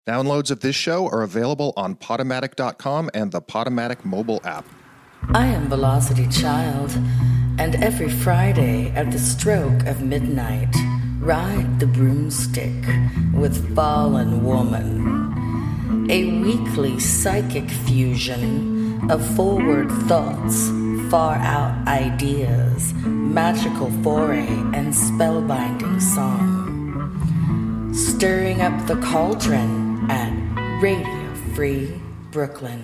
Downloads of this show are available on Podomatic.com and the Podomatic mobile app. I am Velocity Child, and every Friday at the stroke of midnight, ride the broomstick with Fallen Woman. A weekly psychic fusion of forward thoughts, far-out ideas, magical foray, and spellbinding song. Stirring up the cauldron at Radio Free Brooklyn.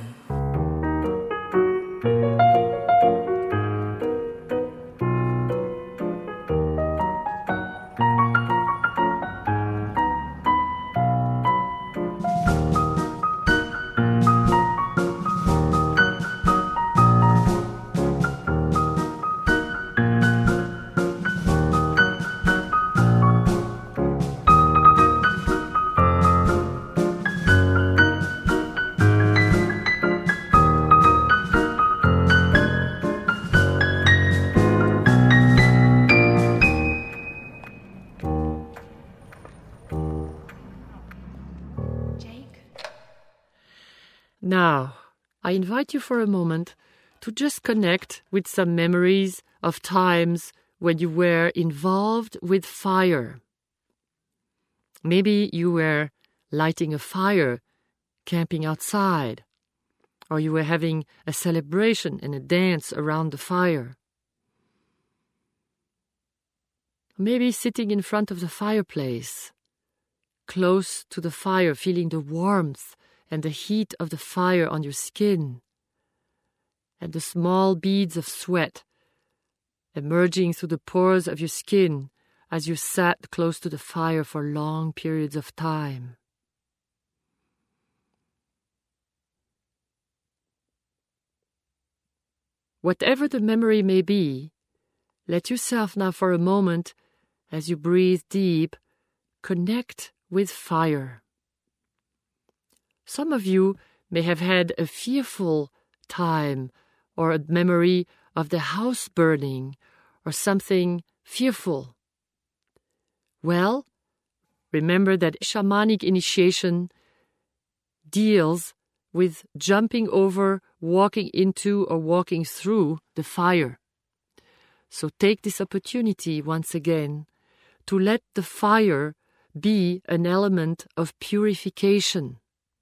Now, I invite you for a moment to just connect with some memories of times when you were involved with fire. Maybe you were lighting a fire, camping outside, or you were having a celebration and a dance around the fire. Maybe sitting in front of the fireplace, close to the fire, feeling the warmth and the heat of the fire on your skin, and the small beads of sweat emerging through the pores of your skin as you sat close to the fire for long periods of time. Whatever the memory may be, let yourself now for a moment, as you breathe deep, connect with fire. Some of you may have had a fearful time or a memory of the house burning or something fearful. Well, remember that shamanic initiation deals with jumping over, walking into, or walking through the fire. So take this opportunity once again to let the fire be an element of purification.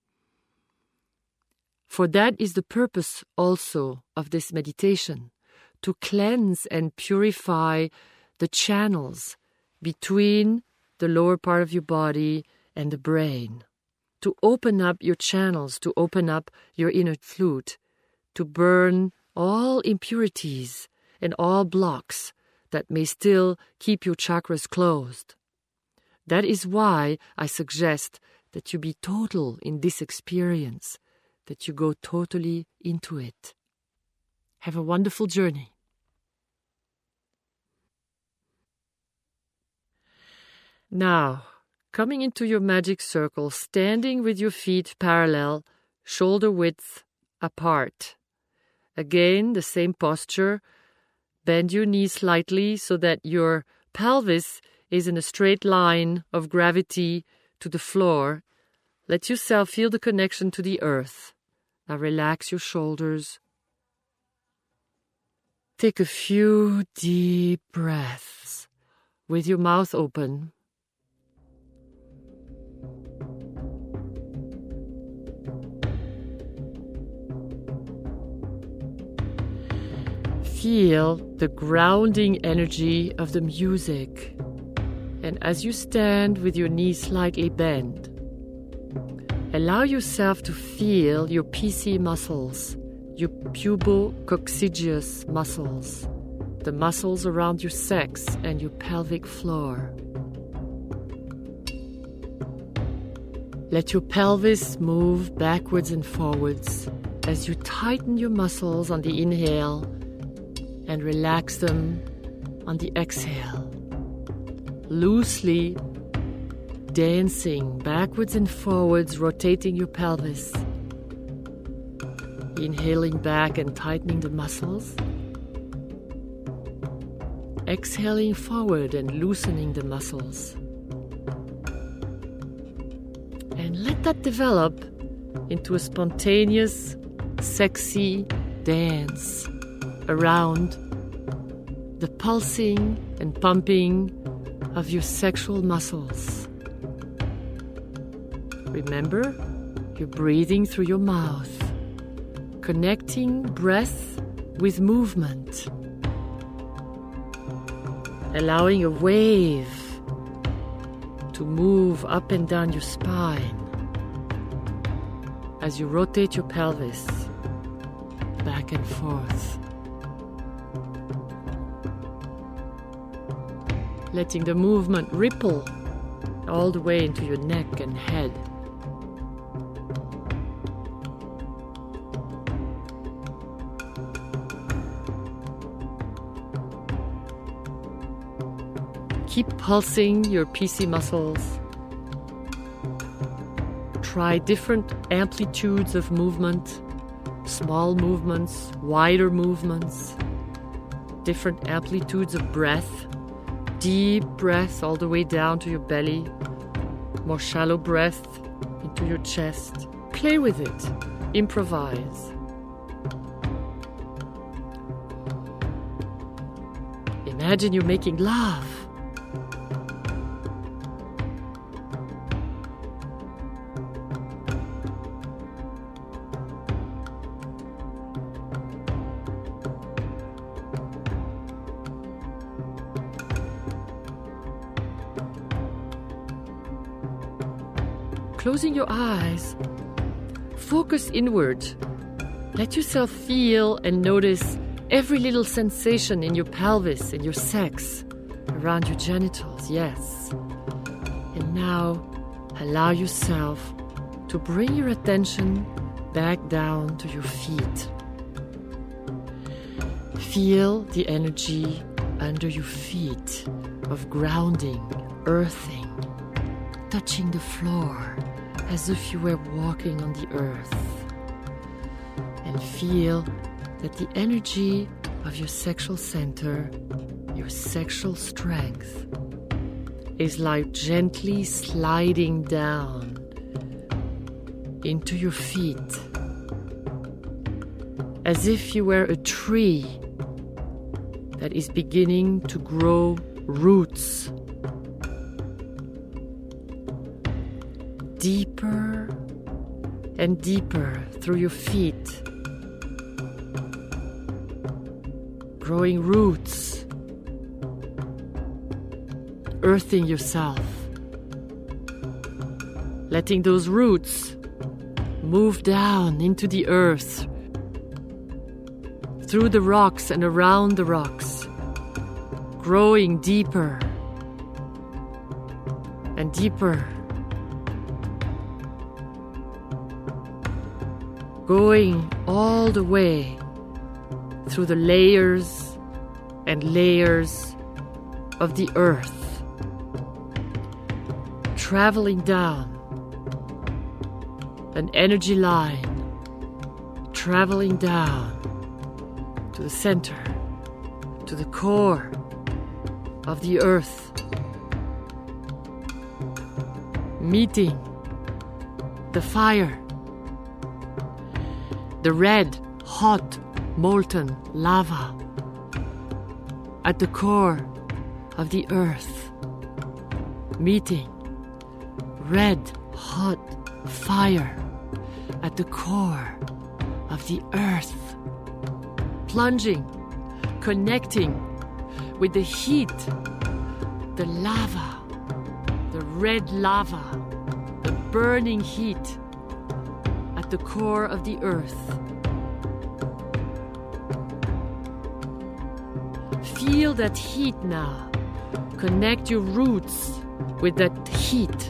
For that is the purpose also of this meditation, to cleanse and purify the channels between the lower part of your body and the brain, to open up your channels, to open up your inner flute, to burn all impurities and all blocks that may still keep your chakras closed. That is why I suggest that you be total in this experience, that you go totally into it. Have a wonderful journey. Now, coming into your magic circle, standing with your feet parallel, shoulder width apart. Again, the same posture. Bend your knees slightly so that your pelvis is in a straight line of gravity to the floor. Let yourself feel the connection to the earth. Now relax your shoulders. Take a few deep breaths with your mouth open. Feel the grounding energy of the music. And as you stand with your knees slightly bent, allow yourself to feel your PC muscles, your pubococcygeus muscles, the muscles around your sex and your pelvic floor. Let your pelvis move backwards and forwards as you tighten your muscles on the inhale and relax them on the exhale. Loosely dancing backwards and forwards, rotating your pelvis. Inhaling back and tightening the muscles. Exhaling forward and loosening the muscles. And let that develop into a spontaneous, sexy dance around the pulsing and pumping of your sexual muscles. Remember, you're breathing through your mouth, connecting breath with movement, allowing a wave to move up and down your spine as you rotate your pelvis back and forth. Letting the movement ripple all the way into your neck and head. Keep pulsing your PC muscles. Try different amplitudes of movement, small movements, wider movements, different amplitudes of breath, deep breath all the way down to your belly, more shallow breath into your chest. Play with it. Improvise. Imagine you're making love. Closing your eyes, focus inward. Let yourself feel and notice every little sensation in your pelvis and your sex, around your genitals, yes. And now, allow yourself to bring your attention back down to your feet. Feel the energy under your feet of grounding, earthing, touching the floor as if you were walking on the earth. And feel that the energy of your sexual center, your sexual strength, is like gently sliding down into your feet, as if you were a tree that is beginning to grow roots deeper and deeper through your feet, growing roots, earthing yourself, letting those roots move down into the earth, through the rocks and around the rocks, growing deeper and deeper, going all the way through the layers and layers of the earth, traveling down an energy line, traveling down to the center, to the core of the earth, meeting the fire, the red, hot, molten lava at the core of the earth, meeting red, hot fire at the core of the earth, plunging, connecting with the heat, the lava, the red lava, the burning heat at the core of the earth. Feel that heat now. Connect your roots with that heat,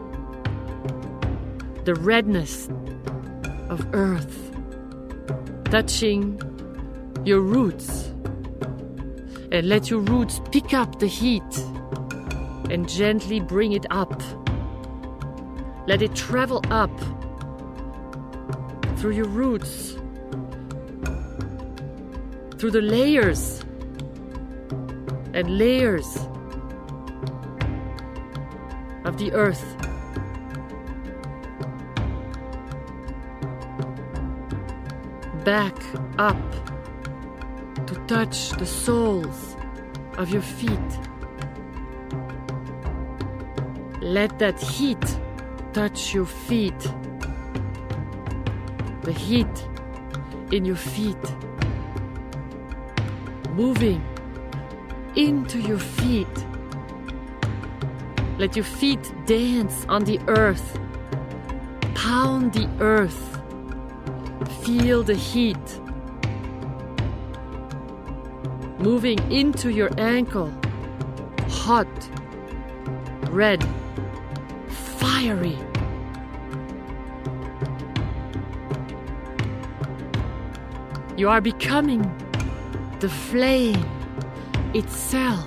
the redness of earth, touching your roots, and let your roots pick up the heat and gently bring it up. Let it travel up through your roots, through the layers and layers of the earth, back up to touch the soles of your feet. Let that heat touch your feet. The heat in your feet. Moving into your feet. Let your feet dance on the earth. Pound the earth. Feel the heat. Moving into your ankle. Hot. Red. Fiery. You are becoming the flame itself.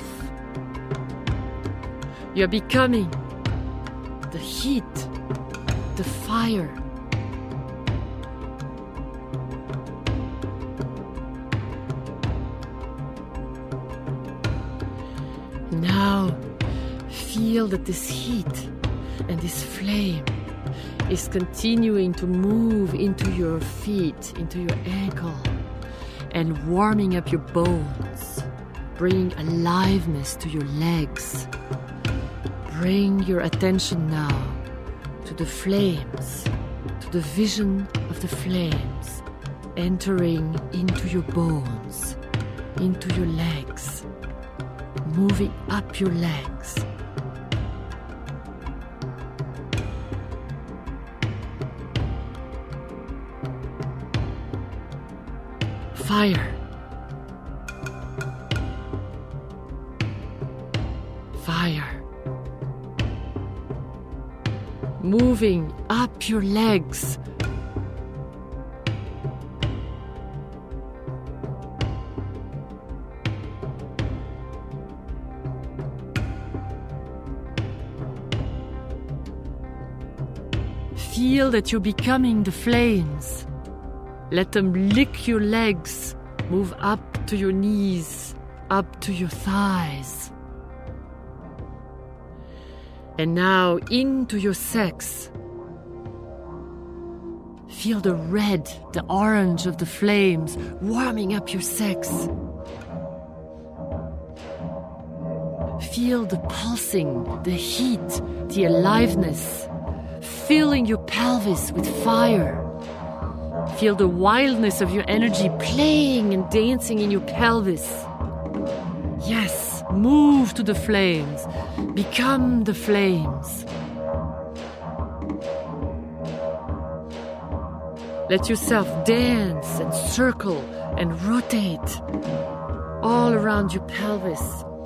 You are becoming the heat, the fire. Now feel that this heat and this flame is continuing to move into your feet, into your ankle, and warming up your bones, bringing aliveness to your legs. Bring your attention now to the flames, to the vision of the flames entering into your bones, into your legs, moving up your legs. Fire. Fire. Moving up your legs. Feel that you're becoming the flames. Let them lick your legs, move up to your knees, up to your thighs. And now into your sex. Feel the red, the orange of the flames warming up your sex. Feel the pulsing, the heat, the aliveness, filling your pelvis with fire. Feel the wildness of your energy playing and dancing in your pelvis. Yes, move to the flames. Become the flames. Let yourself dance and circle and rotate all around your pelvis.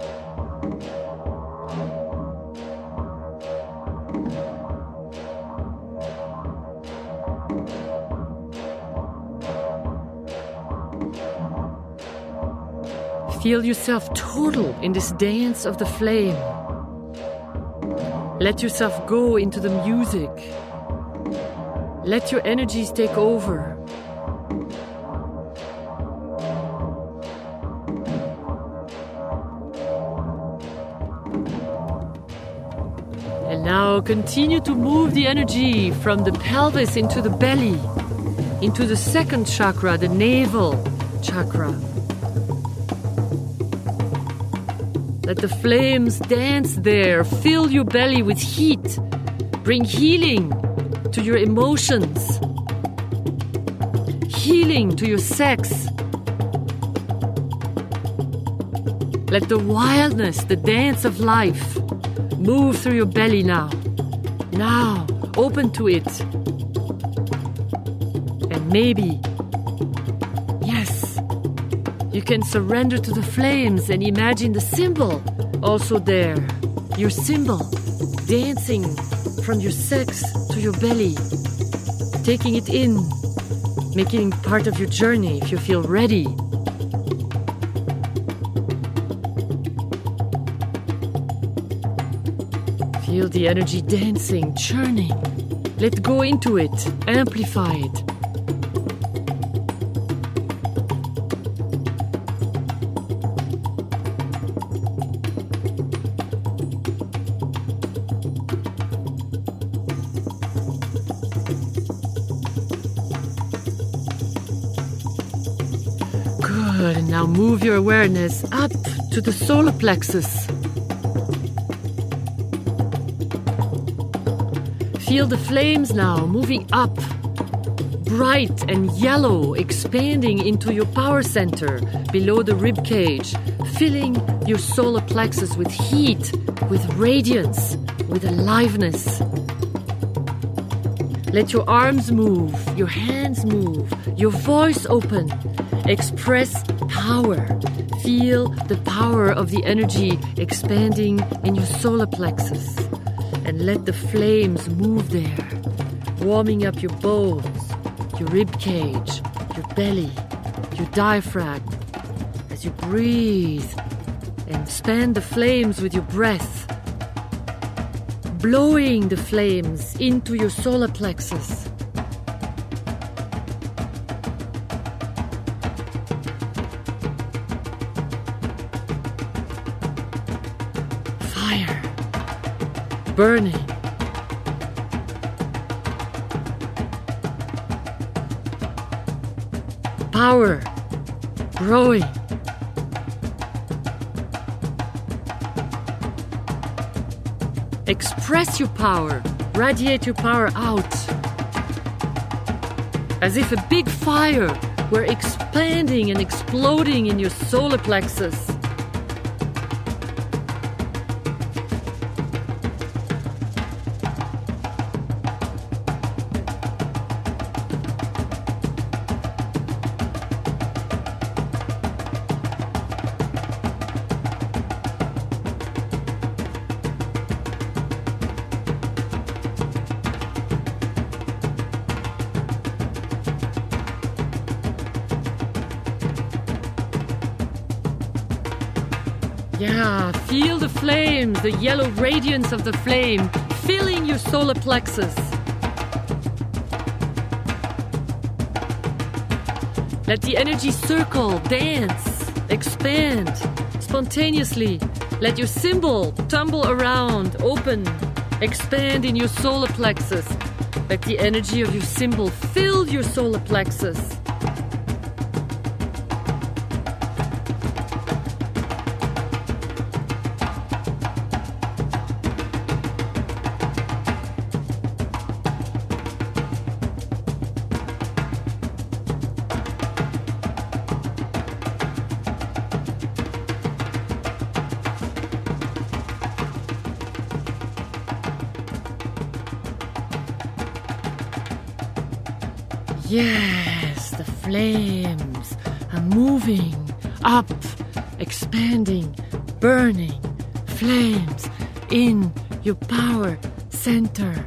Feel yourself total in this dance of the flame. Let yourself go into the music. Let your energies take over. And now continue to move the energy from the pelvis into the belly, into the second chakra, the navel chakra. Let the flames dance there. Fill your belly with heat. Bring healing to your emotions. Healing to your sex. Let the wildness, the dance of life, move through your belly now. Now, open to it. And maybe, yes, you can surrender to the flames and imagine the symbol also there. Your symbol dancing from your sex to your belly. Taking it in, making it part of your journey if you feel ready. Feel the energy dancing, churning. Let go into it, amplify it. Good, and now move your awareness up to the solar plexus. Feel the flames now moving up, bright and yellow, expanding into your power center below the rib cage, filling your solar plexus with heat, with radiance, with aliveness. Let your arms move, your hands move, your voice open. Express power. Feel the power of the energy expanding in your solar plexus. And let the flames move there, warming up your bones, your rib cage, your belly, your diaphragm. As you breathe and expand the flames with your breath, blowing the flames into your solar plexus. Fire, burning. Power, growing. Express your power, radiate your power out. As if a big fire were expanding and exploding in your solar plexus. Yeah, feel the flames, the yellow radiance of the flame filling your solar plexus. Let the energy circle, dance, expand spontaneously. Let your symbol tumble around, open, expand in your solar plexus. Let the energy of your symbol fill your solar plexus. Yes, the flames are moving up, expanding, burning, flames in your power center.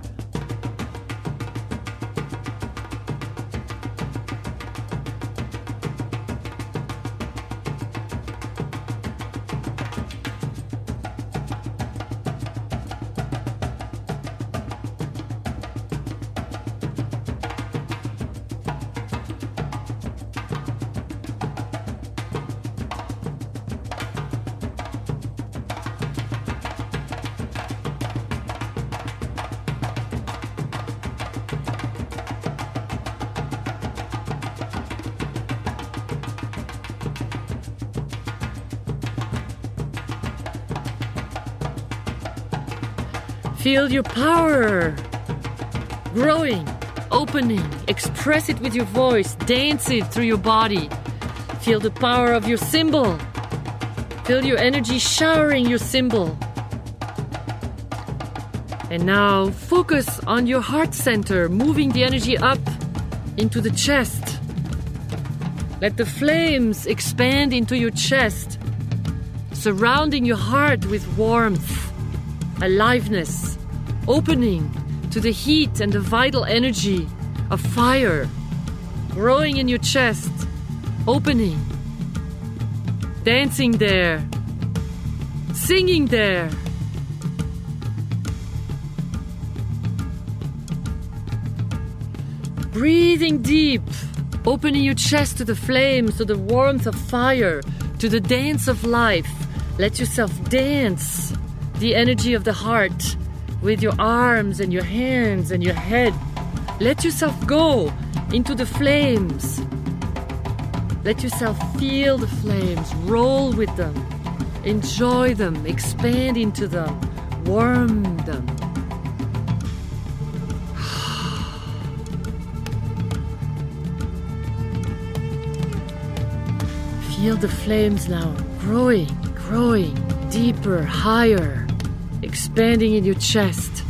Feel your power growing, opening, express it with your voice, dance it through your body. Feel the power of your symbol. Feel your energy showering your symbol. And now focus on your heart center, moving the energy up into the chest. Let the flames expand into your chest, surrounding your heart with warmth, aliveness, opening to the heat and the vital energy of fire, growing in your chest, opening, dancing there, singing there. Breathing deep, opening your chest to the flames, to the warmth of fire, to the dance of life. Let yourself dance the energy of the heart with your arms and your hands and your head. Let yourself go into the flames. Let yourself feel the flames, roll with them, enjoy them, expand into them, warm them. Feel the flames now growing, deeper, higher, expanding in your chest,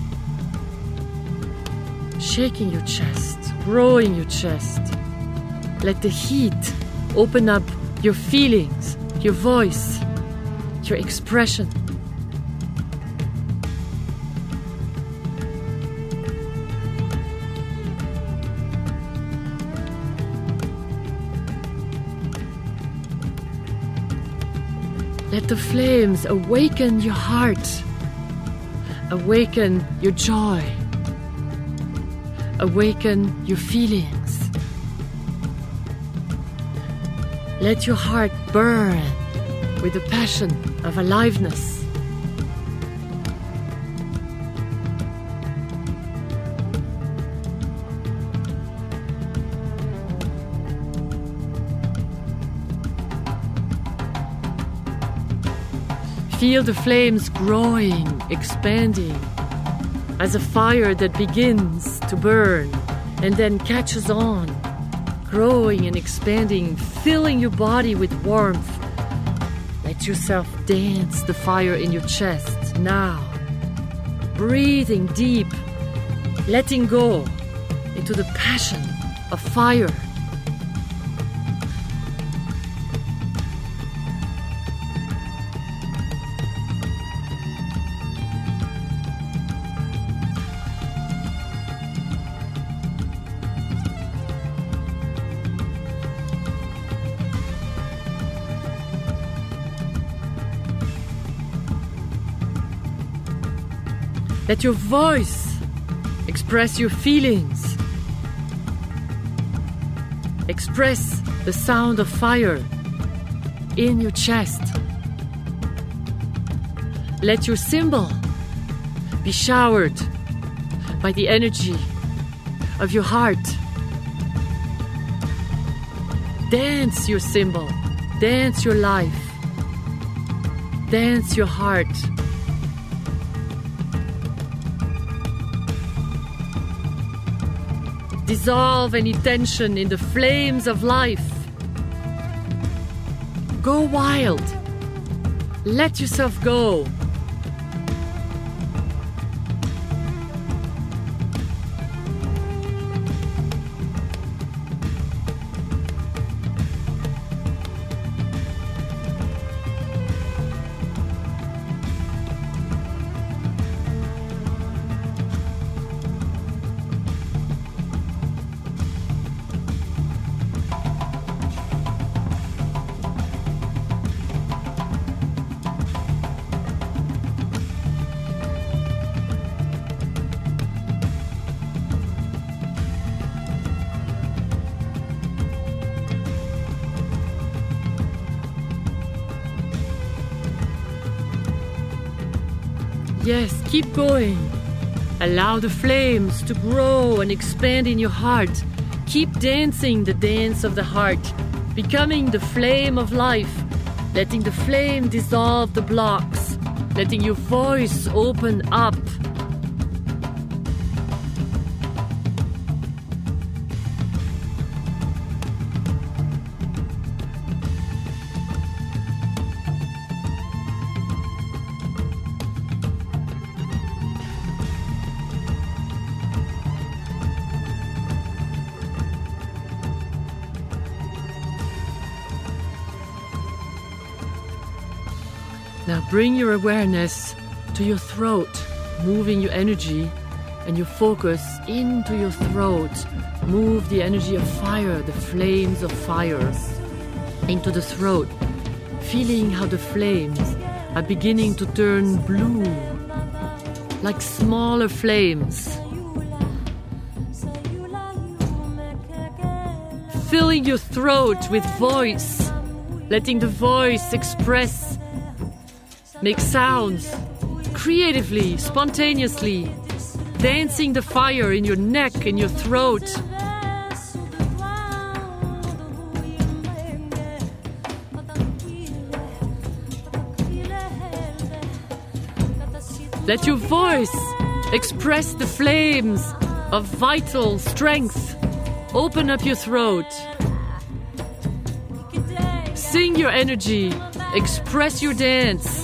shaking your chest, growing your chest. Let the heat open up your feelings, your voice, your expression. Let the flames awaken your heart, awaken your joy, awaken your feelings. Let your heart burn with the passion of aliveness. Feel the flames growing, expanding, as a fire that begins to burn and then catches on, growing and expanding, filling your body with warmth. Let yourself dance the fire in your chest now, breathing deep, letting go into the passion of fire. Let your voice express your feelings. Express the sound of fire in your chest. Let your symbol be showered by the energy of your heart. Dance your symbol. Dance your life. Dance your heart. Dissolve any tension in the flames of life. Go wild. Let yourself go. Yes, keep going. Allow the flames to grow and expand in your heart. Keep dancing the dance of the heart, becoming the flame of life, letting the flame dissolve the blocks, letting your voice open up. Now bring your awareness to your throat, moving your energy and your focus into your throat. Move the energy of fire, the flames of fire, into the throat, feeling how the flames are beginning to turn blue, like smaller flames. Filling your throat with voice, letting the voice express, make sounds, creatively, spontaneously, dancing the fire in your neck, in your throat. Let your voice express the flames of vital strength. Open up your throat. Sing your energy. Express your dance.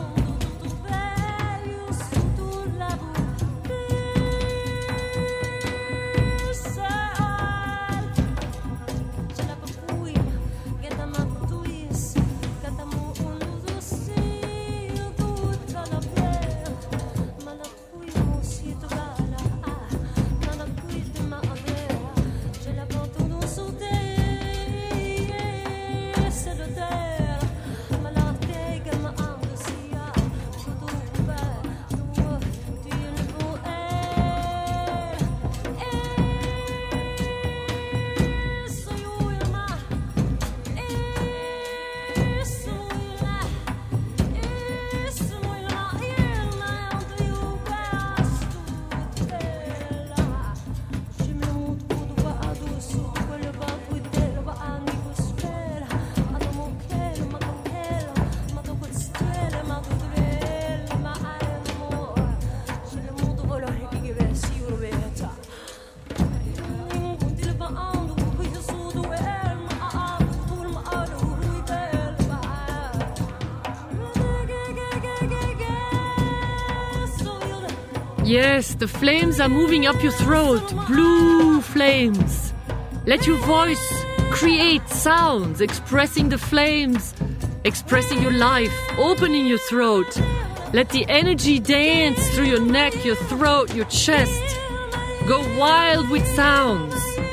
Yes, the flames are moving up your throat. Blue flames. Let your voice create sounds, expressing the flames, expressing your life, opening your throat. Let the energy dance through your neck, your throat, your chest. Go wild with sounds.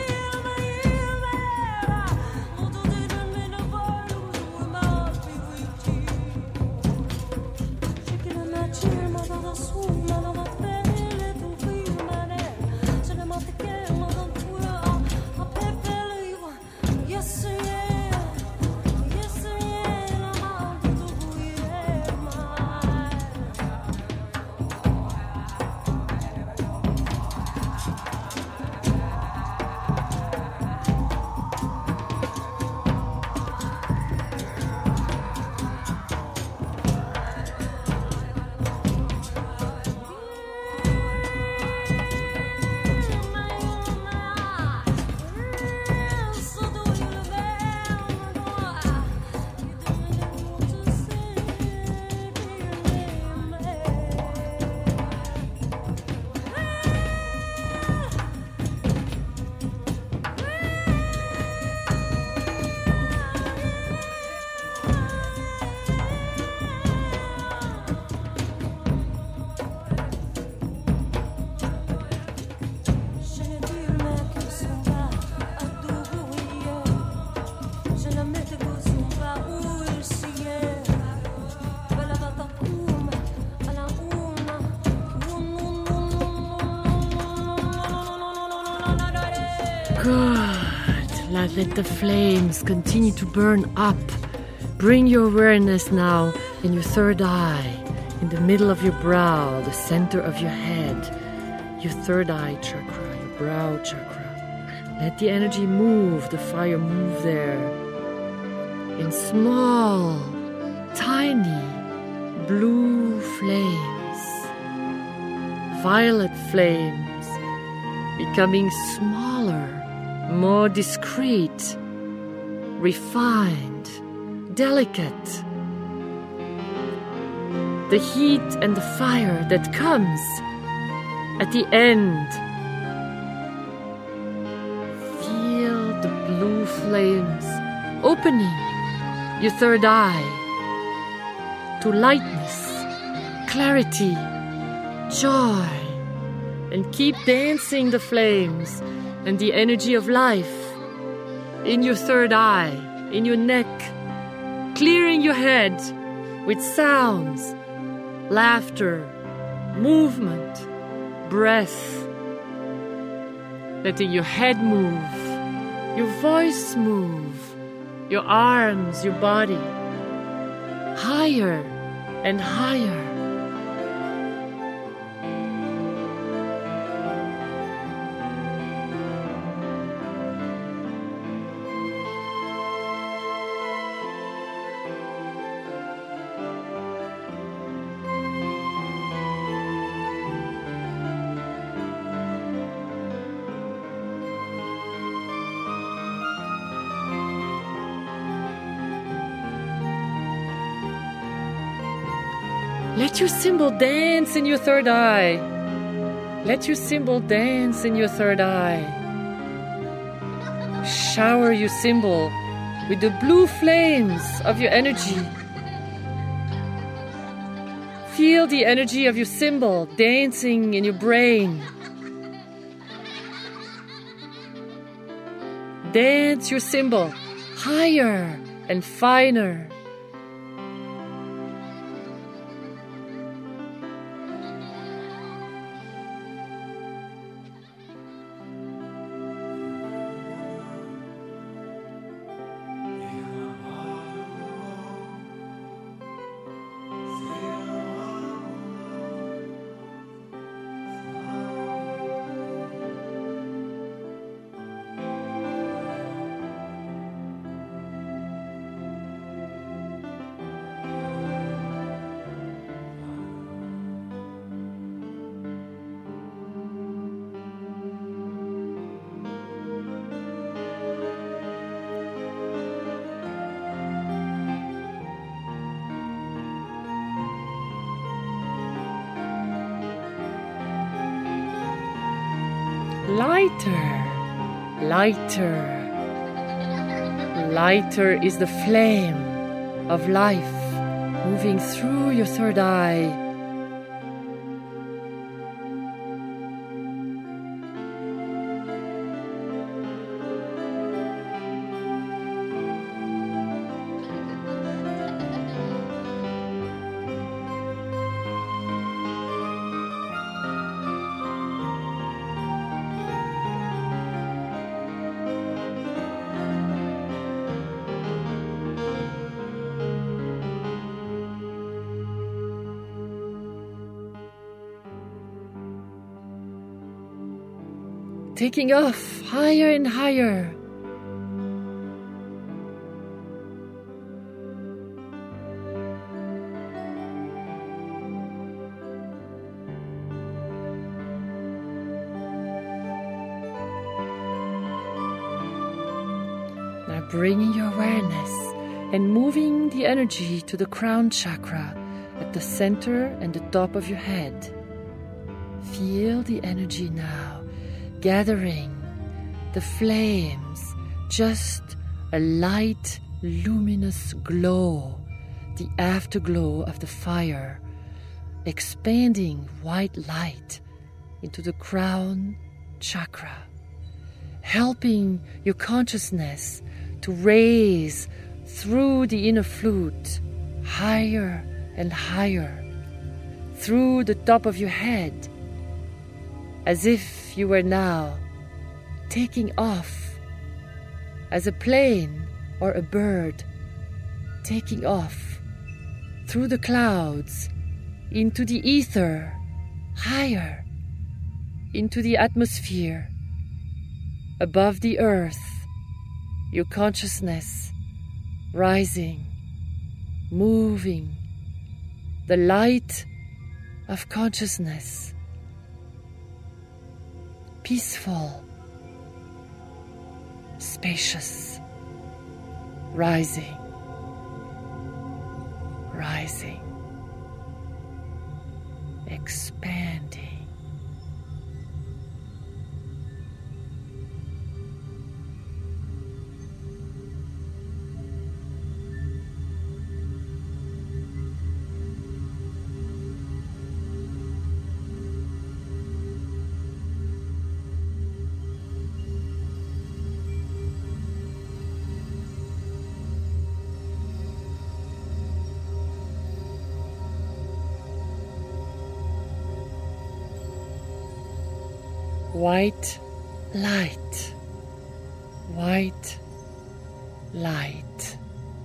Good. Let the flames continue to burn up. Bring your awareness now in your third eye, in the middle of your brow, the center of your head, your third eye chakra, your brow chakra. Let the energy move, the fire move there. In small, tiny, blue flames, violet flames, becoming smaller, more discreet, refined, delicate. The heat and the fire that comes at the end. Feel the blue flames opening your third eye to lightness, clarity, joy, and keep dancing the flames and the energy of life in your third eye, in your neck, clearing your head with sounds, laughter, movement, breath. Letting your head move, your voice move, your arms, your body, higher and higher. Let your symbol dance in your third eye. Let your symbol dance in your third eye. Shower your symbol with the blue flames of your energy. Feel the energy of your symbol dancing in your brain. Dance your symbol higher and finer. Lighter, lighter, lighter is the flame of life moving through your third eye. Taking off higher and higher. Now bringing your awareness and moving the energy to the crown chakra at the center and the top of your head. Feel the energy now. Gathering the flames, just a light, luminous glow, the afterglow of the fire, expanding white light into the crown chakra, helping your consciousness to raise through the inner flute, higher and higher, through the top of your head, as if you were now taking off as a plane or a bird, taking off through the clouds into the ether, higher into the atmosphere, above the earth, your consciousness rising, moving, the light of consciousness, peaceful, spacious, rising, rising, expanding. White light, white light,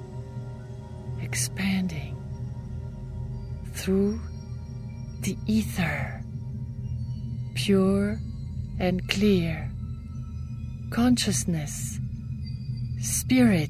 expanding through the ether, pure and clear, consciousness, spirit,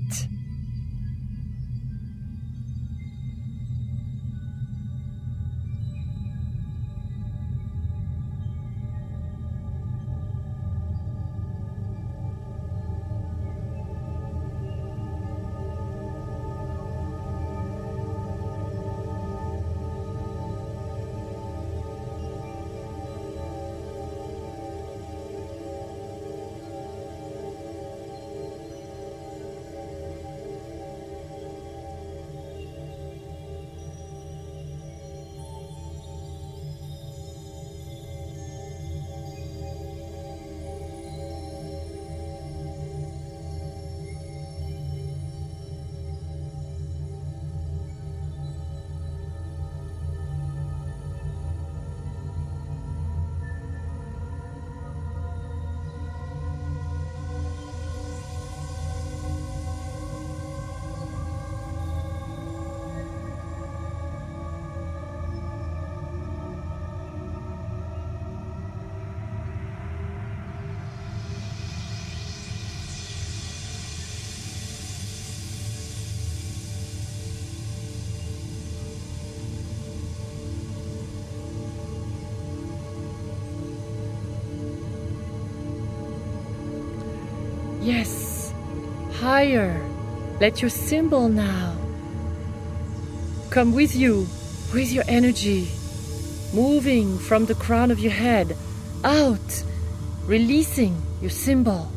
Yes, higher. Let your symbol now come with you, with your energy, moving from the crown of your head out, releasing your symbol.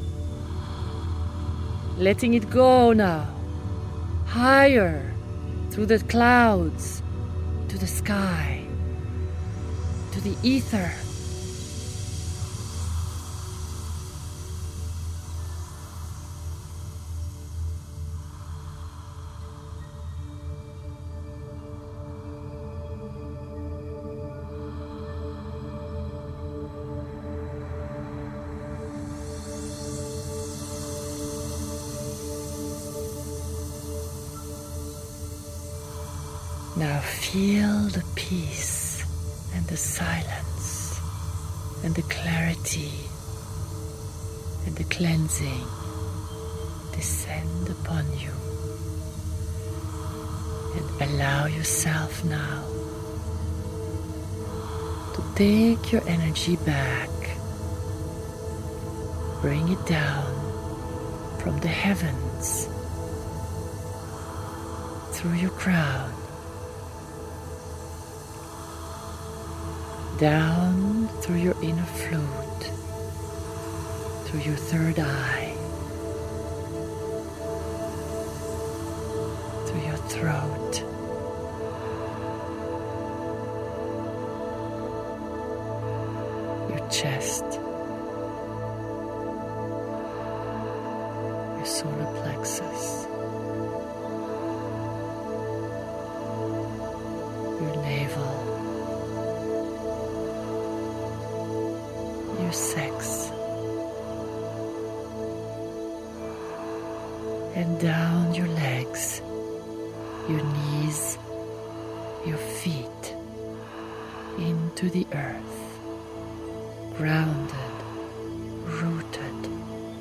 Letting it go now, higher, through the clouds, to the sky, to the ether. Now feel the peace and the silence and the clarity and the cleansing descend upon you. And allow yourself now to take your energy back. Bring it down from the heavens through your crown, down through your inner flute, through your third eye, through your throat, your chest, your solar plexus, your navel, your sex, and down your legs, your knees, your feet, into the earth, grounded, rooted,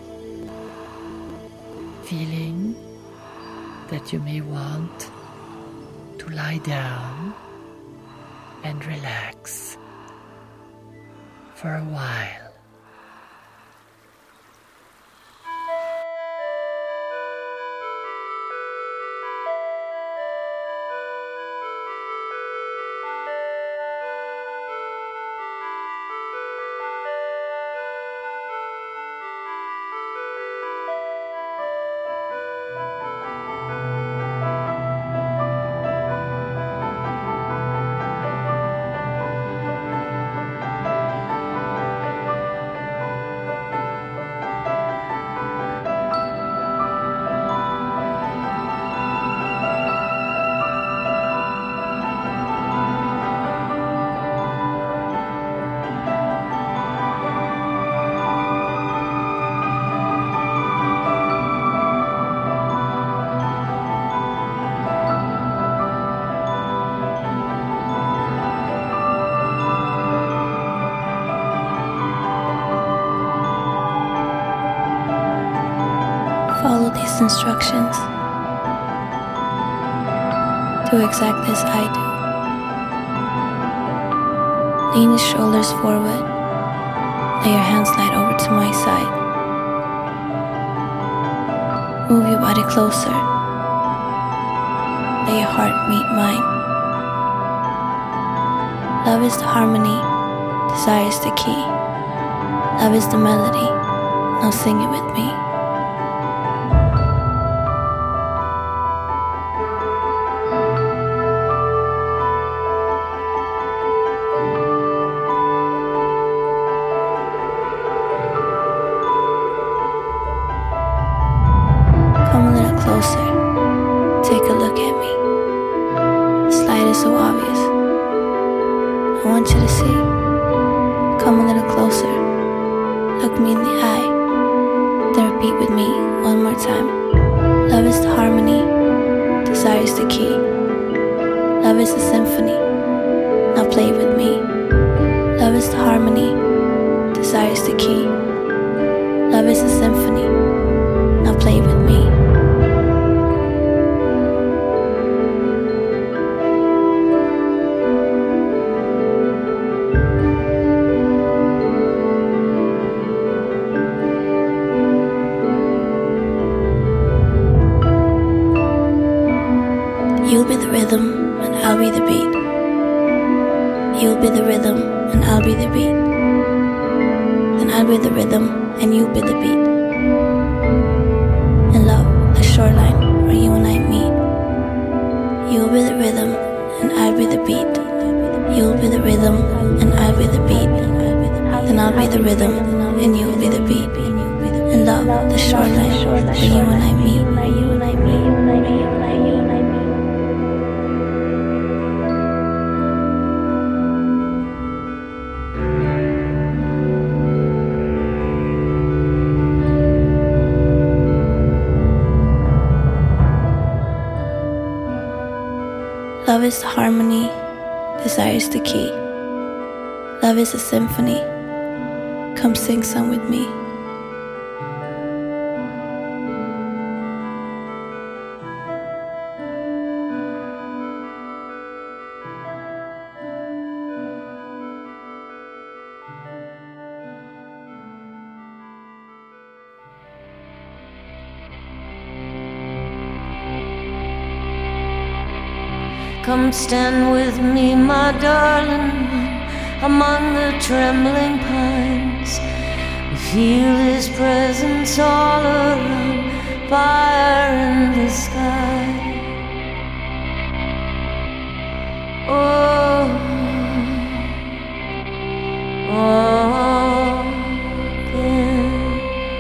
feeling that you may want to lie down and relax for a while. Follow these instructions. Do exactly as I do. Lean your shoulders forward. Lay your hands slide over to my side. Move your body closer. Let your heart meet mine. Love is the harmony. Desire is the key. Love is the melody. Now sing it with me. Come a little closer. Take a look at me. This light is so obvious. I want you to see. Come a little closer. Look me in the eye. Then repeat with me one more time. Love is the harmony. Desire is the key. Love is the symphony. Now play with me. Love is the harmony. Desire is the key. Love is the symphony. Now play with me. rhythm and I'll be the beat. You'll be the rhythm and I'll be the beat. Then I'll be the rhythm and you'll be the beat. And love, the shoreline where you and I meet. You'll be the rhythm and I'll be the beat. You'll be the rhythm and I'll be the beat. Then I'll be the rhythm and you'll be the beat. And love, the shoreline where you and I meet. Love is the harmony, desire is the key. Love is a symphony. Come sing some with me. Come stand with me, my darling, among the trembling pines. We feel His presence all around, fire in the sky. Oh, again.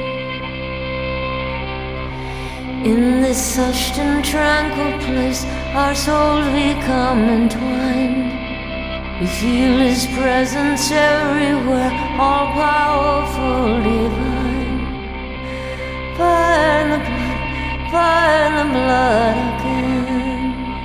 In this hushed and tranquil place, our souls become entwined. We feel His presence everywhere, all powerful, divine. Fire in the blood, fire in the blood again.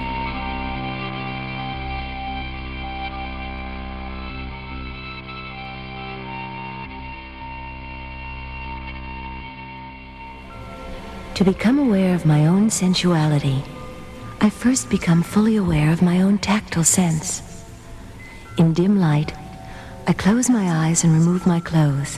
To become aware of my own sensuality, I first become fully aware of my own tactile sense. In dim light, I close my eyes and remove my clothes.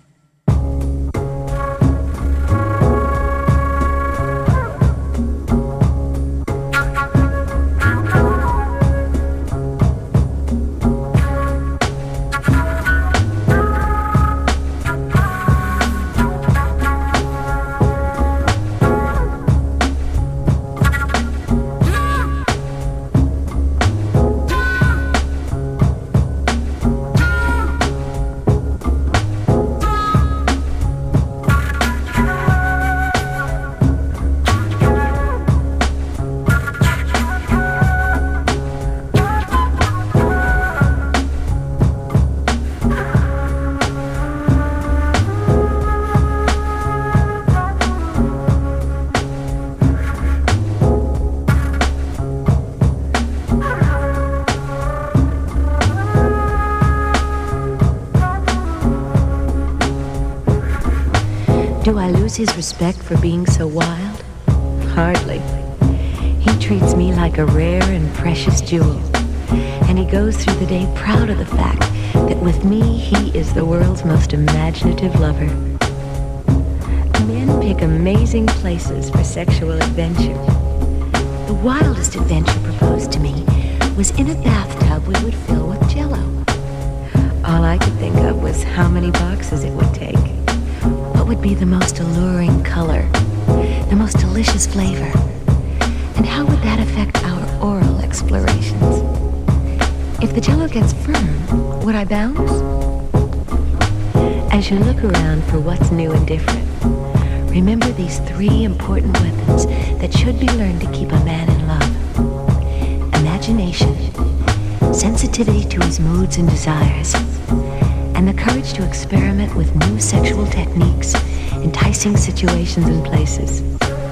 Do I lose his respect for being so wild? Hardly. He treats me like a rare and precious jewel, and he goes through the day proud of the fact that with me he is the world's most imaginative lover. Men pick amazing places for sexual adventure. The wildest adventure proposed to me was in a bathtub we would fill with Jell-O. All I could think of was how many boxes it would take. What would be the most alluring color, the most delicious flavor, and how would that affect our oral explorations? If the Jell-O gets firm, would I bounce? As you look around for what's new and different, remember these 3 important weapons that should be learned to keep a man in love. Imagination, sensitivity to his moods and desires, and the courage to experiment with new sexual techniques, enticing situations and places.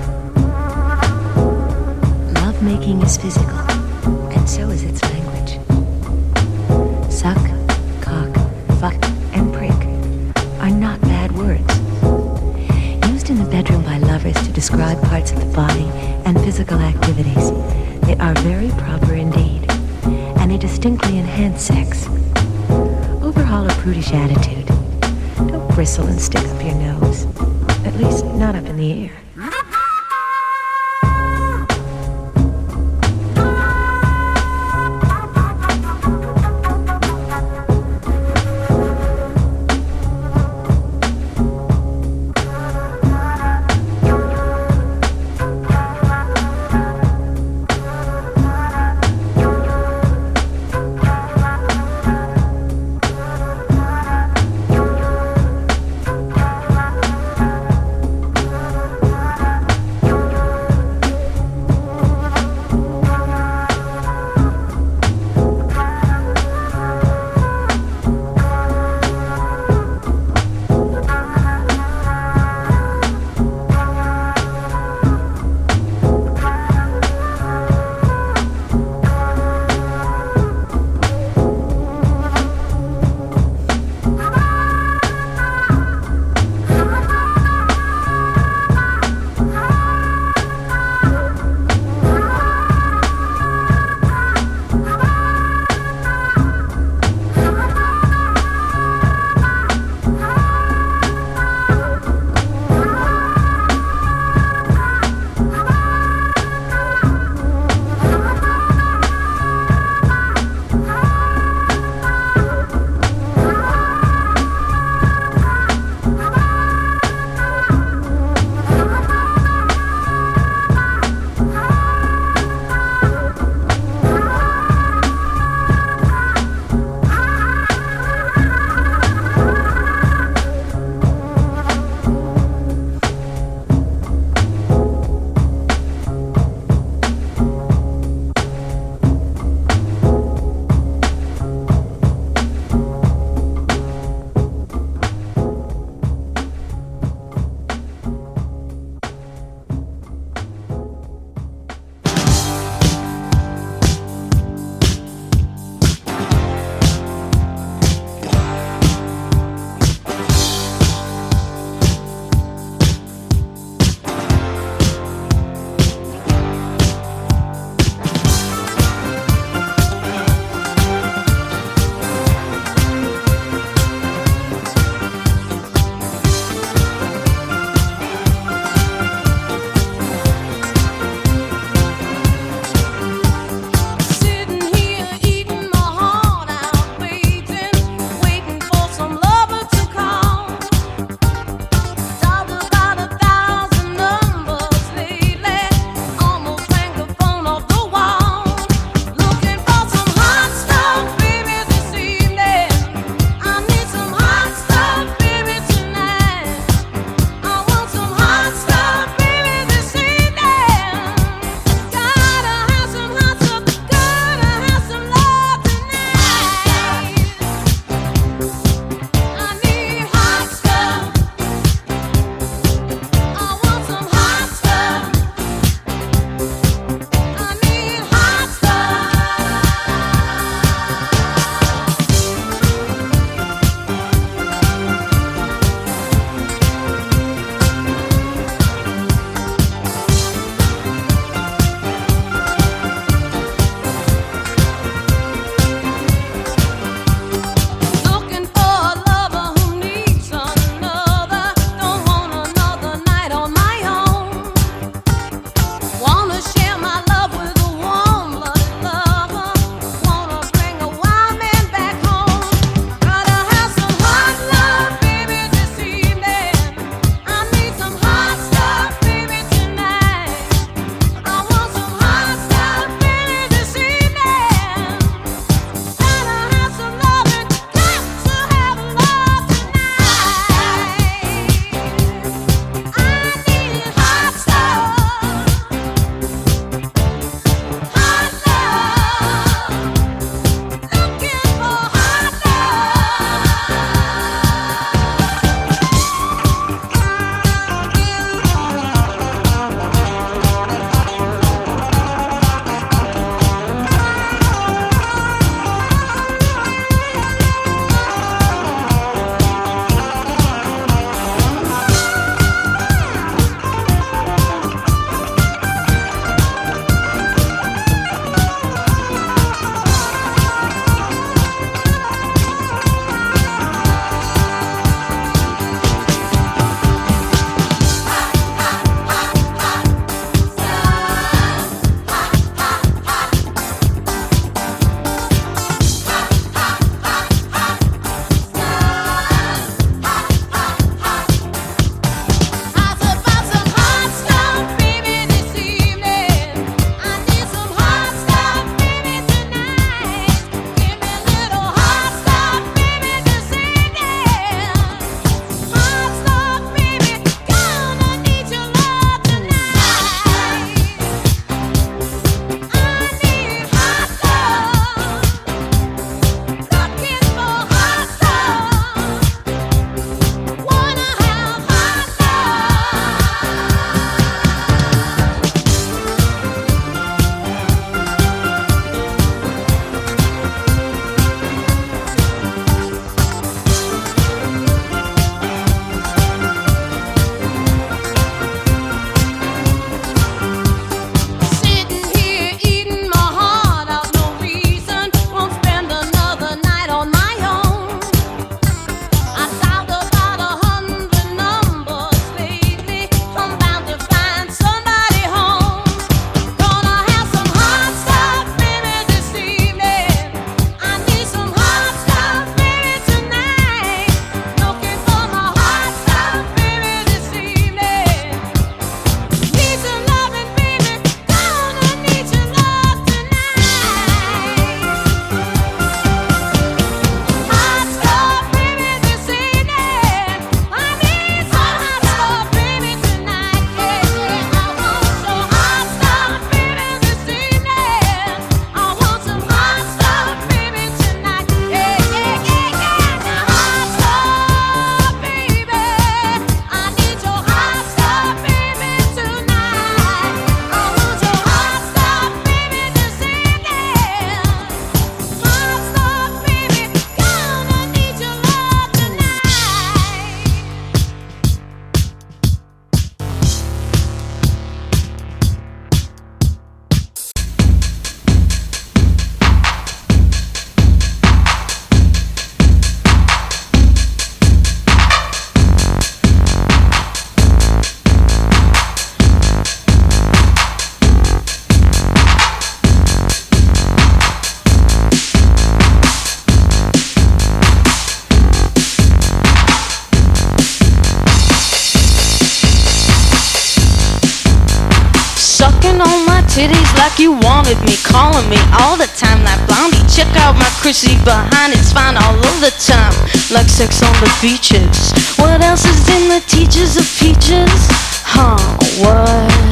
Lovemaking is physical, and so is its language. Suck, cock, fuck, and prick are not bad words. Used in the bedroom by lovers to describe parts of the body and physical activities, they are very proper indeed, and they distinctly enhance sex. Overhaul a prudish attitude. Don't bristle and stick up your nose. At least, not up in the air. titties like you wanted me, calling me all the time like Blondie. Check out my Chrissy behind, it's fine all of the time, like sex on the beaches. What else is in the teachers of peaches? Huh, what?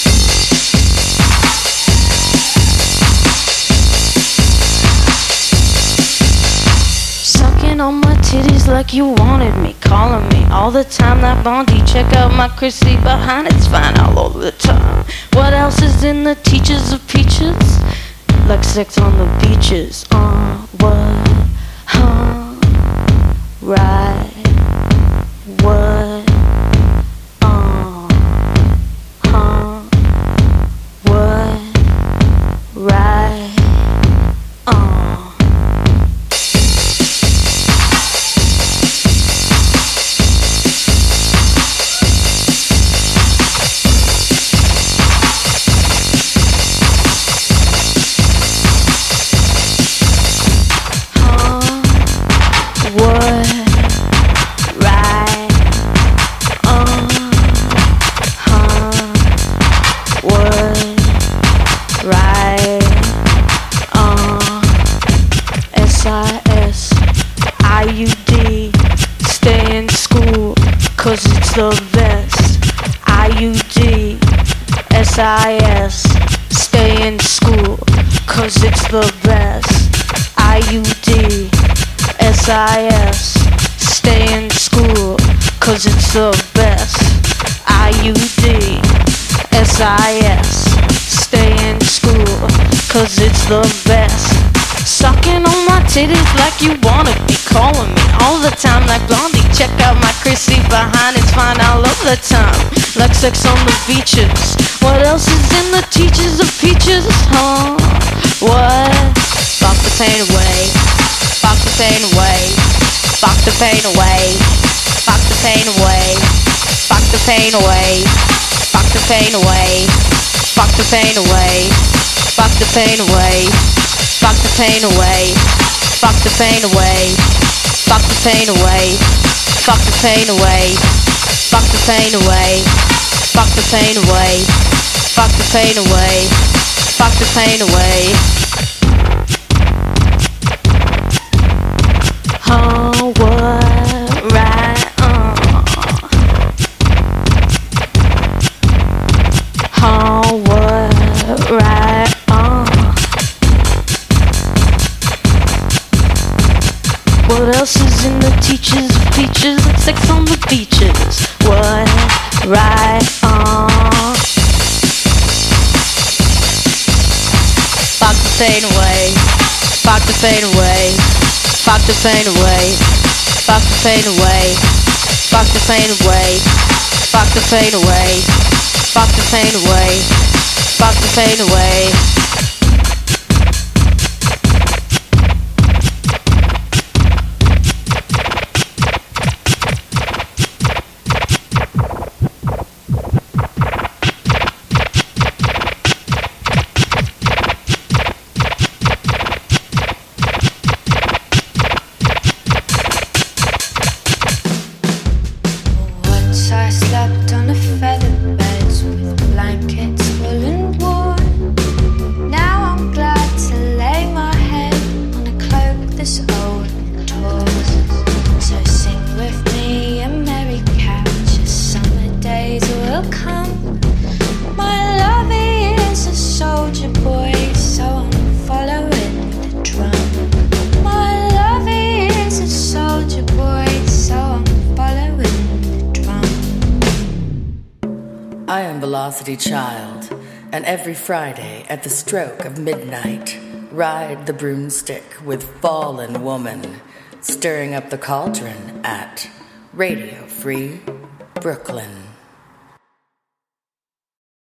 On my titties like you wanted me, calling me all the time like Blondie. Check out my Chrissy behind, it's fine all over the time. What else is in the teachers of peaches? Like sex on the beaches. What? Huh? Right. What? Huh? What? Right. The best. IUD, SIS, stay in school, cause it's the best. IUD, SIS, stay in school, cause it's the best. IUD, SIS, stay in school, cause it's the best. Sucking on my titties like you wanted me, calling me all the time like Blondie. Check out my Chrissy behind, it's fine all over the time, like sex on the beaches. What else is in the teachers of peaches? Huh? What? Fuck the pain away, fuck the pain away, fuck the pain away, fuck the pain away, fuck the pain away, fuck the pain away, fuck the pain away, fuck the pain away, fuck the pain away, fuck the pain away, fuck the pain away, fuck the pain away, fuck the pain away, fuck the pain away, fuck the pain away, fuck the pain away. Oh, what? Right, Oh, what? Right, What else is in the teachers of peaches? Like sex on the beaches. What? Right, Fuck the pain away. Fuck the pain away. Fuck the pain away. Fuck the pain away. Fuck the pain away. Fuck the pain away. Fuck the pain away. Fuck the pain away. Velocity Child, and every Friday at the stroke of midnight, ride the broomstick with Fallen Woman, stirring up the cauldron at Radio Free Brooklyn.